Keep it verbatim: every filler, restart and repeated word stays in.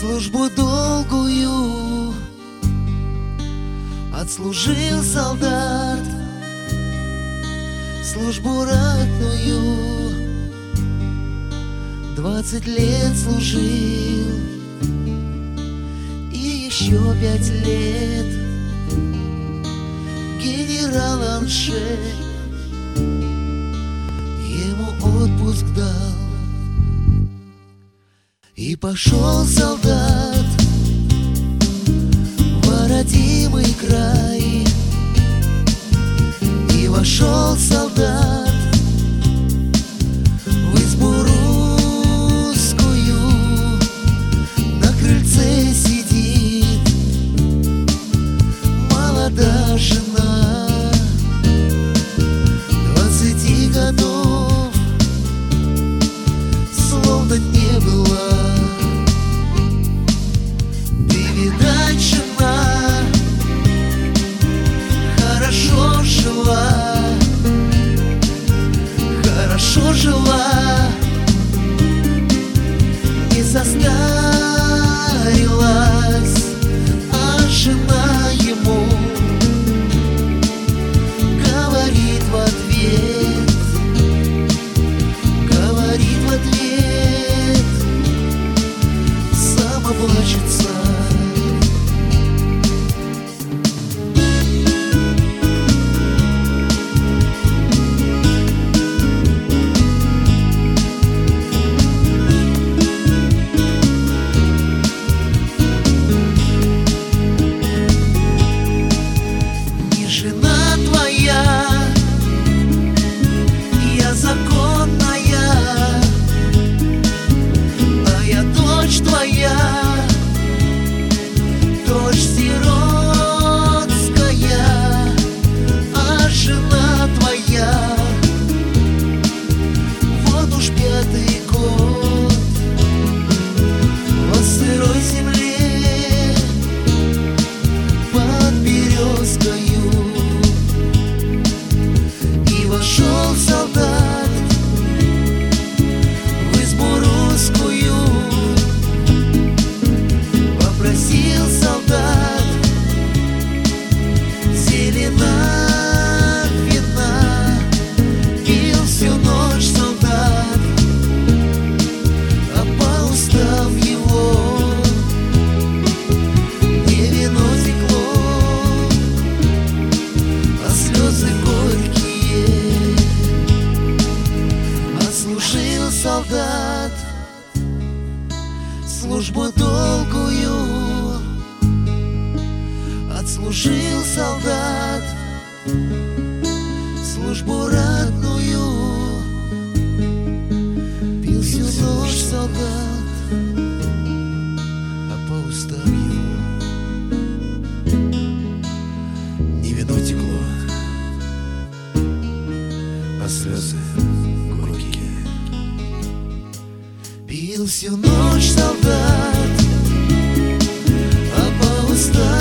Службу долгую отслужил солдат, службу ратную двадцать лет служил, и еще пять лет генерал Анше ему отпуск дал. И пошел солдат в родимый край, и вошел солдат в избу русскую. На крыльце сидит молодая жена двадцати годов, словно не было. Видать, жена хорошо жила, хорошо жила, не состарилась, а жена ему говорит в ответ, говорит в ответ, самоплачется. Солдат службу долгую отслужил солдат, службу ратную пил всю ночь солдат, а по устам его не вино текло, а слезы горькие. Пил всю ночь солдат, а по устам